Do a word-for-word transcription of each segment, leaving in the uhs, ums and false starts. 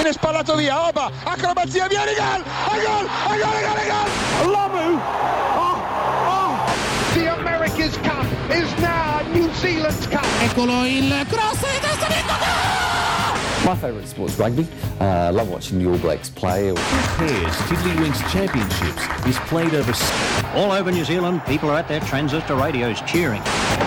viene spallato via, opa, acrobazia, viene gol, a gol, a gol, a gol, a gol. Lamu, oh, oh. The America's Cup is now New Zealand's Cup. Eccolo il cross di testa di My favourite sport's rugby. I uh, love watching the All Blacks play. Pairs Tiddlywinks Championships is played over... All over New Zealand, people are at their transistor radios cheering.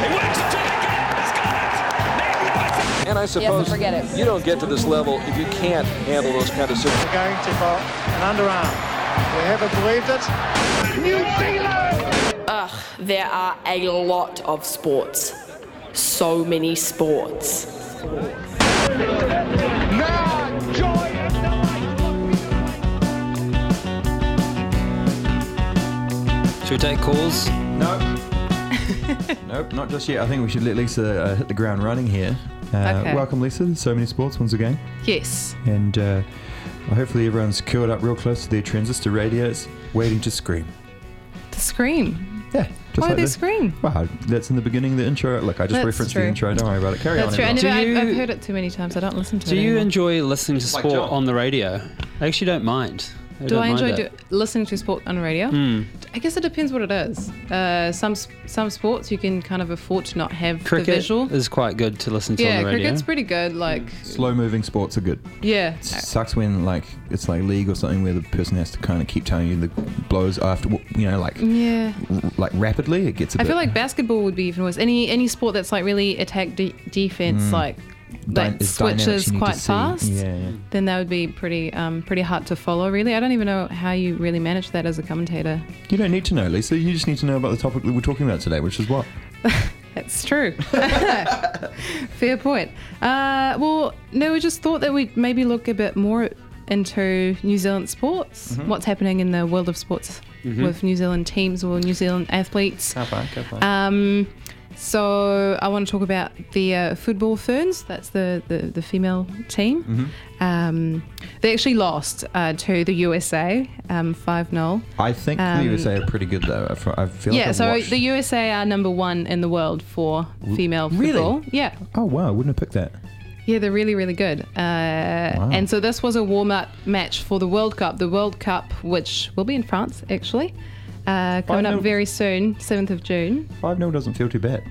And I suppose yes, forget it. You don't get to this level if you can't handle those kind of situations. We're going to for an underarm. We haven't believed it. New Zealand! Ugh, there are a lot of sports. So many sports. Now, joy and delight. Should we take calls? No. Nope, not just yet. I think we should let Lisa uh, hit the ground running here. Uh, okay. Welcome, Lisa. There's so many sports once again. Yes. And uh, well, hopefully everyone's curled up real close to their transistor radios, waiting to scream. To scream? Yeah. Just Why like they this. scream? Well, that's in the beginning of the intro. Look, I just That's referenced true. the intro. Don't worry about it. Carry that's on. True. I never, you, I've, I've heard it too many times. I don't listen to do it you anymore. enjoy listening to Like sport John. on the radio? I actually don't mind. I Do don't I mind enjoy it. do, listening to sport on the radio? Mm. I guess it depends what it is. Uh, some some sports you can kind of afford to not have Cricket the visual. is quite good to listen to yeah, on the radio. cricket's pretty good. Like Slow-moving sports are good. yeah, It sucks when like it's like league or something where the person has to kind of keep telling you the blows after, you know, like yeah. r- like rapidly. It gets a I bit. feel like basketball would be even worse. Any any sport that's like really attack de- defense, Mm. like Dy- that it's dynamics switches you need to quite see. fast. Yeah, yeah. Then that would be pretty um pretty hard to follow. Really, I don't even know how you really manage that as a commentator. You don't need to know, Lisa. You just need to know about the topic that we're talking about today, which is what? That's true. Fair point. Uh, well, no, we just thought that we'd maybe look a bit more into New Zealand sports, Mhm. what's happening in the world of sports Mhm. with New Zealand teams or New Zealand athletes. Go far, go far. Um, so I want to talk about the uh, football Ferns. That's the, the, the female team. Mhm. Um, they actually lost uh, to the U S A um, five nil. I think um, the U S A are pretty good though. I f- I feel Yeah, like I've so watched... the U S A are number one in the world for female Really? football. Yeah. Oh wow, I wouldn't have picked that. Yeah, they're really, really good. Uh, And so this was a warm-up match for the World Cup. The World Cup, which will be in France, actually, uh, coming up nil. very soon, seventh of June. five nil doesn't feel too bad.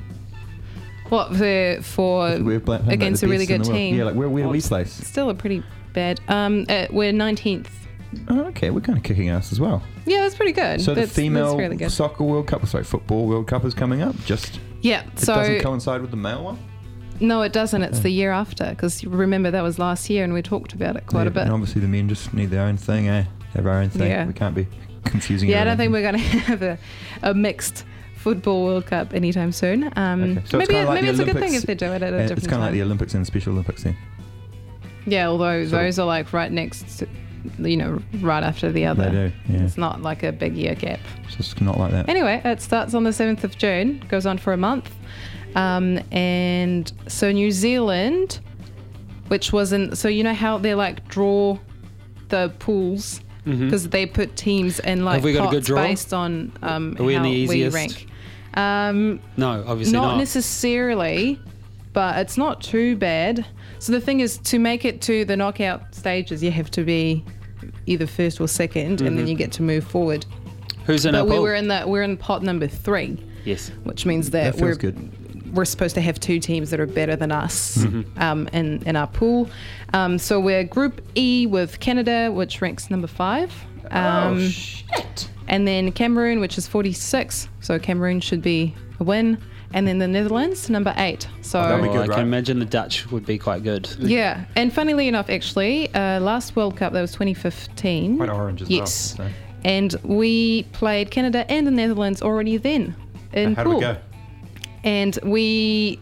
What, for, for We're playing like against the a really best in good the world. team? Yeah, like where, where do Oh, we it's place? Still a pretty bad. Um, uh, we're nineteenth. Oh, okay, we're kind of kicking ass as well. Yeah, that's pretty good. So that's, the female that's really good. soccer World Cup, sorry, football World Cup is coming up. Just Yeah, it so doesn't coincide with the male one. no, it doesn't. It's the year after, because remember that was last year, and we talked about it quite Yeah, a bit. And obviously the men just need their own thing, eh? Have our own thing. Yeah. We can't be confusing. Yeah, I don't think everything. we're going to have a, a mixed football World Cup anytime soon. Um, Okay. So maybe kinda it, like maybe the it's a good thing Olympics, if they do it at a uh, different It's kind of like time. the Olympics and Special Olympics then. Yeah, although So- those are like right next, to, you know, right after the other. They do, yeah. It's not like a big year gap. It's just not like that. Anyway, it starts on the seventh of June, goes on for a month. Um, and so New Zealand, which wasn't, so you know how they like draw the pools Mhm. because they put teams in like Have we got a pots good draw? based on um, Are we in how the we easiest? rank. Um, No, obviously not not. necessarily, but it's not too bad. So the thing is, to make it to the knockout stages, you have to be either first or 2nd and then Mhm. you get to move forward. Who's in but our we pool? were in the we're in pot number three, Yes. which means that, That we're feels good. we're supposed to have two teams that are better than us Mhm. um, in in our pool. Um, so we're Group E with Canada, which ranks number five. Um, oh shit! and then Cameroon, which is forty-six. So Cameroon should be a win. And then the Netherlands, number eight. So Oh, that'd be Oh, good, I right? can imagine the Dutch would be quite good. yeah. And funnily enough, actually, uh, last World Cup, that was twenty fifteen. Quite orange as yes. well. So. And we played Canada and the Netherlands already then in How pool. did we go? And we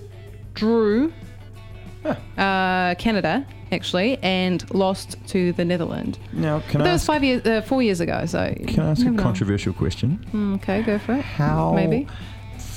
drew Huh. uh, Canada, actually, and lost to the Netherlands. Now, can But I that was ask, five years, uh, four years ago. So can I ask a never know. controversial question? Mm, okay, go for it. How Maybe.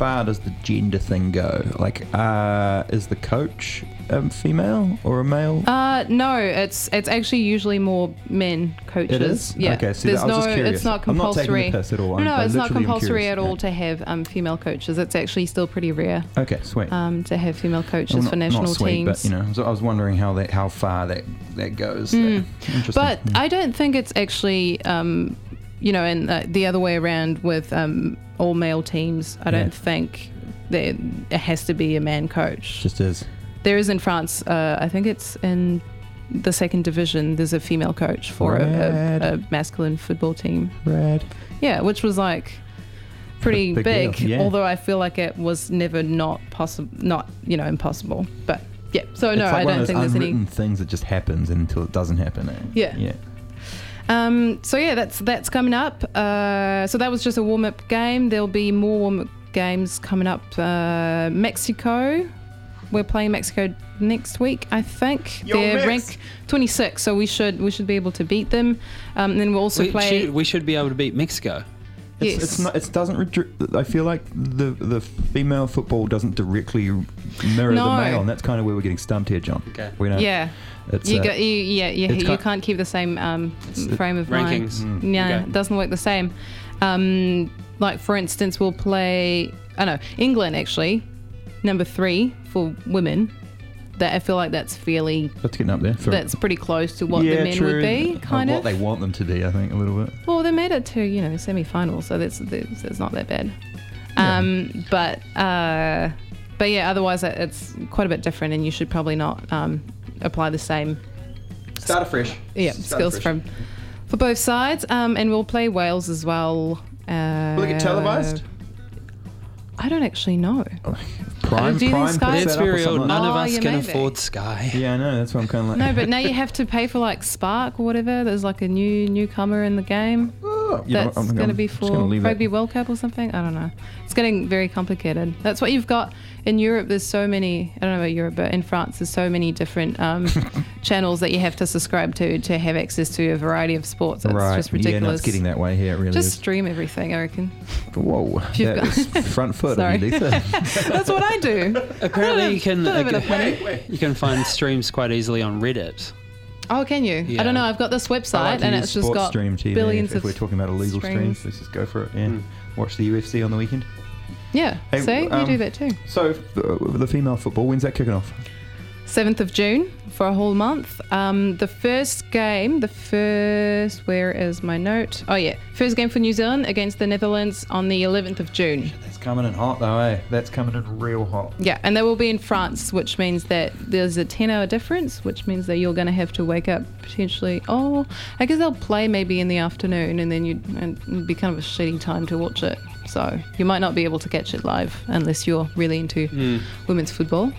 far does the gender thing go? Like, uh, is the coach a female or a male? Uh, no, it's it's actually usually more men coaches. It is? Yeah. Okay, see, There's I was no, just curious. it's not I'm not compulsory. taking the piss at all. No, no, I'm- I it's not literally am compulsory curious. at all Yeah. to have um, female coaches. It's actually still pretty rare Okay, sweet. um, to have female coaches Well, not, for national not sweet, teams. but you know, so I was wondering how that how far that that goes. Mm. There. Interesting. But I don't think it's actually, um, you know, and uh, the other way around with um, all male teams. I don't Yeah. think there it has to be a man coach. just is. There is in France. Uh, I think it's in the second division. There's a female coach for a, Rad. a, a masculine football team. Rad. Yeah, which was like pretty Big big. deal, yeah. Although I feel like it was never not possible, not you know impossible. But yeah, so It's no, like I one don't of those think there's any. unwritten things that just happens until it doesn't happen. Eh? Yeah. Yeah. Um, so yeah, that's that's coming up. Uh, so that was just a warm up game. There'll be more warm up games coming up. Uh, Mexico, we're playing Mexico next week, I think. Yo, They're Mex. ranked twenty-six, so we should we should be able to beat them. Um, and then we'll also We play. should, we should be able to beat Mexico. It's, Yes. it's not. It doesn't. Redri- I feel like the the female football doesn't directly mirror No. the male, and that's kind of where we're getting stumped here, John. Okay. We know. Yeah. It's, You uh, go, you, yeah, you, it's you kind- can't keep the same um, it- frame of Rankings. mind. Mm. Yeah, Okay. it doesn't work the same. Um, like for instance, we'll play. I know England actually, number three for women. That I feel like that's fairly. That's getting up there. For, That's pretty close to what yeah, the men true. would be, Of kind what of. they want them to be, I think, a little bit. Well, they made it to you know semi-finals, so that's that's, that's not that bad. Yeah. Um, but uh, but yeah, otherwise it- it's quite a bit different, and you should probably not um, apply the same Start afresh. yeah Start skills afresh. from for both sides. Um, and we'll play Wales as well. Uh, Will it get televised? I don't actually know. Prime, do you think prime. Sky- put Let's that be up or real. something. None of Oh, us yeah, can maybe. afford Sky. Yeah, I know. That's what I'm kind of like. No, but now you have to pay for like Spark or whatever. There's like a new newcomer in the game. Oh, you know That's what, I'm going to I'm be just for gonna leave Rugby that. World Cup or something. I don't know. It's getting very complicated. That's what you've got in Europe. There's so many. I don't know about Europe, but in France, there's so many different um, channels that you have to subscribe to to have access to a variety of sports. It's Right. just ridiculous. Yeah, no, it's getting that way here. It really Just is. stream everything, I reckon. Whoa. you've That got- is front foot Sorry. of you, Lisa. That's what I do. Apparently, you can Don't have uh, enough money. you can find streams quite easily on Reddit. Oh, can you? Yeah. I don't know. I've got this I website like to and use it's just sports got stream T V billions if, if of we're talking about illegal streams. streams. Let's just go for it. Yeah. Mm. Watch the U F C on the weekend. Yeah. Hey, See, um, you do that too. So, uh, the female football, when's that kicking off? seventh of June for a whole month. Um, the first game, the first, where is my note? Oh, yeah. First game for New Zealand against the Netherlands on the eleventh of June. That's coming in hot, though, eh? That's coming in real hot. Yeah, and they will be in France, which means that there's a ten hour difference, which means that you're going to have to wake up potentially. Oh, I guess they'll play maybe in the afternoon, and then you'd, and it'd be kind of a shitty time to watch it. So you might not be able to catch it live unless you're really into Mm. women's football.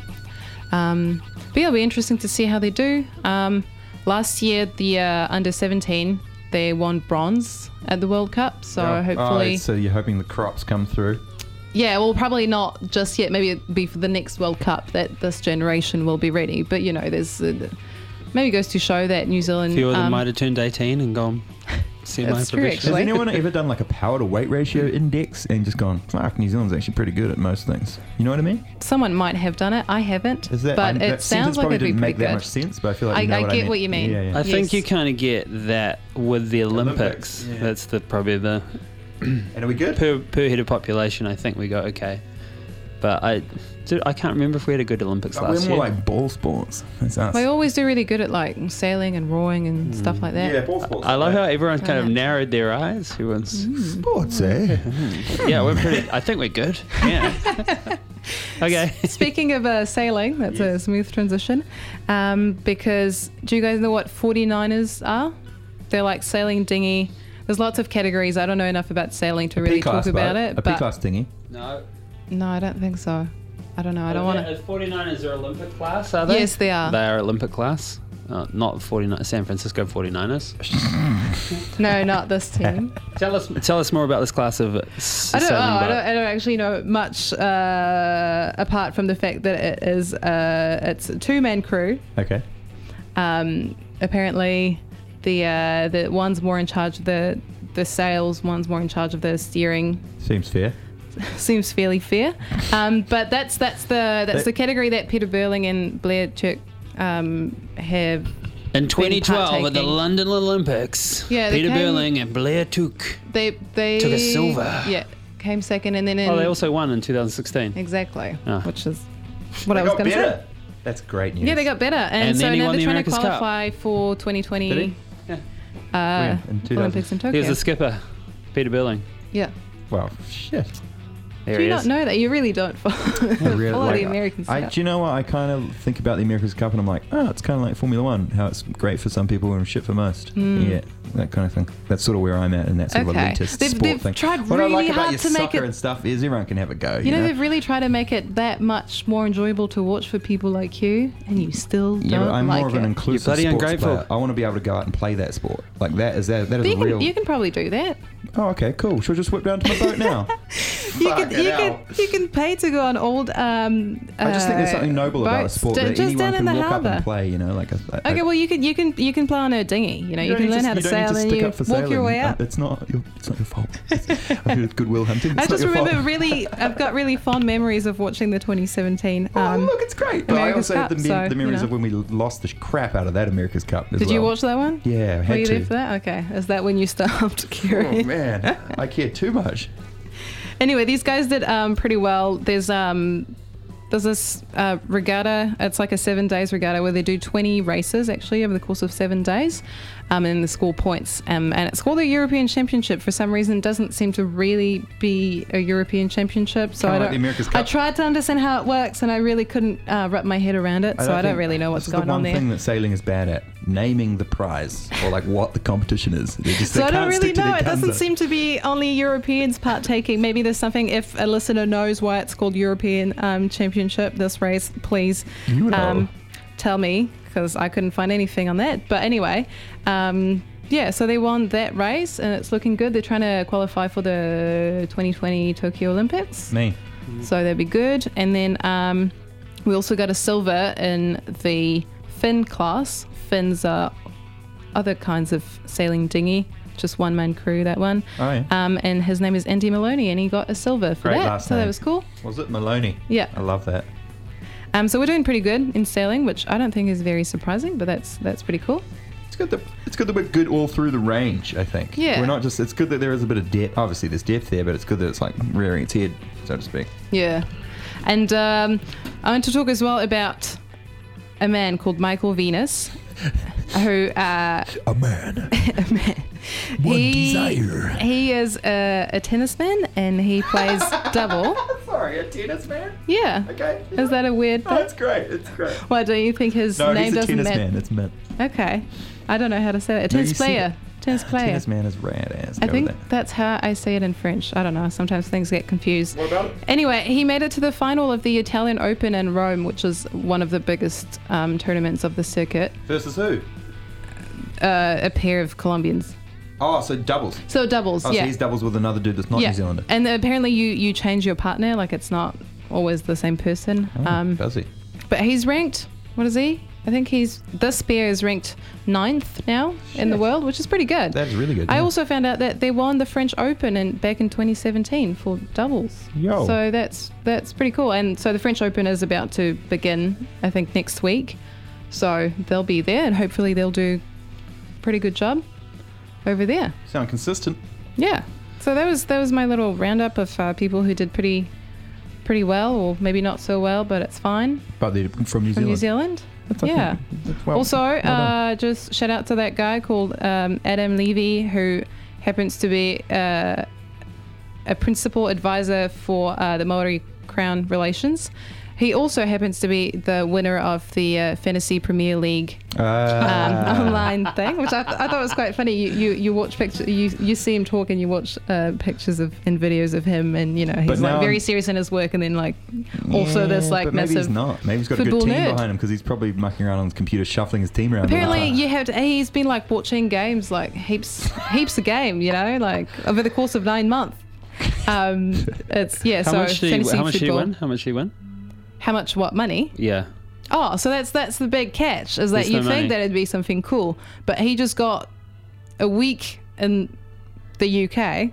Um, but yeah, it'll be interesting to see how they do. Um, last year, the uh, under seventeen, they won bronze at the World Cup. So Yeah. hopefully, Oh, so you're hoping the crops come through. yeah, well, probably not just yet. Maybe it'll be for the next World Cup that this generation will be ready. But you know, there's uh, maybe goes to show that New Zealand. A few of them um, might have turned eighteen and gone That's true, semi-professional. Has actually. anyone ever done like a power to weight ratio index and just gone, fuck, New Zealand's actually pretty good at most things? You know what I mean? Someone might have done it. I haven't. Is that, but I, it that sounds sentence like probably it'd be didn't pretty make that good. much sense, but I feel like I- you know I what get I mean. what you mean. Yeah, yeah. I think Yes. you kind of get that with the Olympics. Olympics, yeah. That's the probably the And are we good? per per head of population. I think we go okay, but I dude, I can't remember if we had a good Olympics Like, last we're more year. like ball sports. That's us. They always do really good at like sailing and rowing and stuff like that. yeah, ball sports. I love how everyone's kind of Right. narrowed their eyes. Everyone's sports, eh? yeah, we're pretty. I think we're good. Yeah. Okay. Speaking of uh, sailing, that's a smooth transition. Um, because do you guys know what forty-niners are? They're like sailing dinghy. There's lots of categories. I don't know enough about sailing to really P-class talk about boat. it. A but P-class dinghy. No. no, I don't think so. I don't know. I don't want to. forty-niners are Olympic class, are they? Yes, they are. They are Olympic class. Uh, not forty-nine San Francisco forty-niners. No, not this team. Tell us tell us more about this class of uh, s- I don't, oh, sailing I boat. don't. I don't actually know much uh, apart from the fact that it is. Uh, it's a two-man crew. Okay. Um, apparently, the uh, the one's more in charge of the the sails. One's more in charge of the steering. Seems fair. seems fairly fair. Um, but that's that's the that's That- the category that Peter Burling and Blair Turk um, have. In twenty twelve at the partaking. London Olympics, Yeah, they Peter came- Burling and Blair Took. They they Took a silver. Yeah, came second, and then in Oh, they also won in two thousand sixteen. exactly, Oh. which is what They I was got going to say. better. That's great news. Yeah, they got better, and, And so then he now won they're the trying America's to Cup. qualify for twenty twenty Did he? Yeah. uh, When? In two thousand? Olympics in He Tokyo. was the skipper, Peter Burling. Yeah. Well, shit. There Do he you is. not know that? You really don't follow, Really, follow like, the American I, stuff. do you know what? I kind of think about the America's Cup and I'm like, oh, it's kind of like Formula One, how it's great for some people and shit for most. Mm. Yeah, that kind of thing. That's sort of where I'm at in that sort Okay. of elitist They've- sport they've thing. tried what I really like about hard your to make soccer it- and stuff is everyone can have a go. You, You know, know, they've really tried to make it that much more enjoyable to watch for people like you, and you still don't Yeah, but I'm like more of an it. inclusive bloody sports ungrateful. player. I want to be able to go out and play that sport. Like that is that that is But you, a real. can, you can probably do that. Oh, okay, cool. Should I just whip down to my boat now? You can, Fucking you hell. can you can pay to go on old. Um, I just think there's uh, something noble about a boats sport ju- that just anyone down can in the walk up harbour. and play. You know, like a, a, Okay, well you can you can you can play on a dinghy. You know, you, don't can need learn to- how to you don't sail need to and stick you up for walk your sailing. way Uh, up. It's not. your- It's not your fault. I did Goodwill Hunting. It's I not just your remember fault. really, I've got really fond memories of watching the twenty seventeen. Oh, Um, look, it's great. But I America's also have the, Cup, mem- so, the you memories know. of when we lost the sh- crap out of that America's Cup as Did well. you watch that one? Yeah, I Were had you to. there for that? Okay. Is that when you stopped caring? Oh man, I care too much. Anyway, these guys did um, pretty well. There's um, there's this uh, regatta. It's like a seven days regatta where they do twenty races actually over the course of seven days, um, and they score points. Um, and it's called the European Championship. For some reason, it doesn't seem to really be a European Championship. So Kinda I like don't. the America's I Cup. tried to understand how it works, and I really couldn't uh, wrap my head around it. So I don't think- really know what's this going is the on one there. thing that sailing is bad at: naming the prize or like what the competition is. They just, So they I don't can't really stick to know. their It guns doesn't up. seem to be only Europeans partaking. Maybe there's something. If a listener knows why it's called European um, Championship, this race, please You know. um, tell me, because I couldn't find anything on that. But anyway, um, yeah. So they won that race, and it's looking good. They're trying to qualify for the twenty twenty Tokyo Olympics. Me. So that'd be good. And then um, we also got a silver in the Finn class. Finns are other kinds of sailing dinghy, just one man crew, that one. Oh yeah. Um, and his name is Andy Maloney, and he got a silver for Great that. last So that name. was cool. Was it Maloney? Yeah. I love that. Um, so we're doing pretty good in sailing, which I don't think is very surprising, but that's that's pretty cool. It's good that it's good that we're good all through the range. I think. Yeah. We're not just. It's good that there is a bit of depth. Obviously, there's depth there, but it's good that it's like rearing its head, so to speak. Yeah. And um, I want to talk as well about a man called Michael Venus, who uh, A man. a man. One he, desire. He is a, a tennis man, and he plays double. Sorry, a tennis man. Yeah. Okay. Is that a weird Oh, thing? it's great. It's great. Why don't you think his No, name he's a doesn't tennis match? man. It's meant. Okay. I don't know how to say that. A No, tennis you see player. it. Tennis player. Tennis man is rad ass. I Go think with that. that's how I say it in French. I don't know. Sometimes things get confused. What about it? Anyway, he made it to the final of the Italian Open in Rome, which is one of the biggest um, tournaments of the circuit. Versus who? Uh, a pair of Colombians. Oh, so doubles. So doubles, Oh, yeah. so he's doubles with another dude that's not yeah. New Zealander. And apparently you, you change your partner, like it's not always the same person. Oh, um, fuzzy. but he's ranked, what is he? I think he's, this pair is ranked ninth now in the world, which is pretty good. That is really good. I yeah. also found out that they won the French Open in, back in twenty seventeen for doubles. Yo. So that's that's pretty cool. And so the French Open is about to begin, I think, next week. So they'll be there, and hopefully they'll do a pretty good job over there. sound consistent. Yeah. So that was that was my little roundup of uh, people who did pretty pretty well, or maybe not so well, but it's fine. But they're from New From Zealand. New Zealand. That's okay. Yeah. That's well- also, well done. uh, just shout out to that guy called um, Adam Levy, who happens to be uh, a principal advisor for uh, the Maori Crown Relations. He also happens to be the winner of the uh, Fantasy Premier League Ah. um, online thing, which I, th- I thought was quite funny. You you, you watch pictures, you you see him talk, and you watch uh, pictures of and videos of him, and you know he's But like now- very serious in his work, and then like also this Yeah, like but maybe massive. he's not. Maybe he's got a good football team nerd. behind him because he's probably mucking around on his computer, shuffling his team around. Apparently, all the time. you have to, he's been like watching games like heaps, heaps of game, you know, like over the course of nine months. Um, it's yeah. How so much did he, fantasy how much did he football. win? How much did he win? How much? What money? Yeah. Oh, so that's that's the big catch is that There's you no think money. that it'd be something cool, but he just got a week in the U K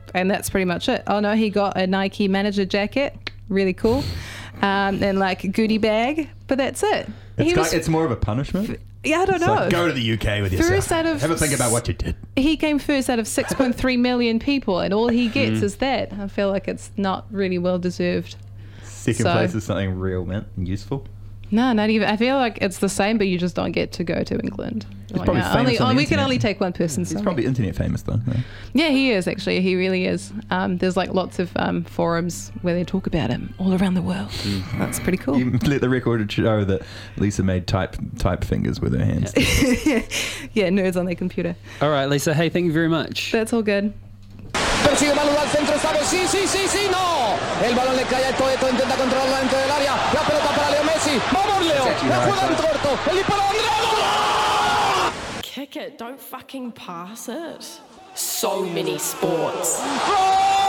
and that's pretty much it. Oh no, he got a Nike manager jacket, really cool, um, and like a goodie bag, but that's it. It's, He got, was- it's more of a punishment. Yeah, I don't It's know. like, go to the U K with First yourself. out of Have a think about what you did. He came first out of six point three million people, and all he gets Mm. is that. I feel like it's not really well deserved. Second So- place is something real, man, and useful. No, not even. I feel like it's the same, but you just don't get to go to England. He's Like, probably no, famous only, on oh, the we can internet. only take one person. He's sorry. probably internet famous though. Yeah. Yeah, he is actually. He really is. Um, there's like lots of um, forums where they talk about him all around the world. That's pretty cool. You let the record show that Lisa made type type fingers with her hands. Yeah, nerds on their computer. All right, Lisa. Hey, thank you very much. That's all good. Persigue Manu al centro, esta vez sí, sí, sí, sí, no. El balón le cae a Eto'o, Eto'o intenta controlarla dentro del área. La pelota para Leo Messi. Vamos, Leo. La juega en corto. El disparo Andrea. Kick it, don't fucking pass it. So many sports. ¡Gol!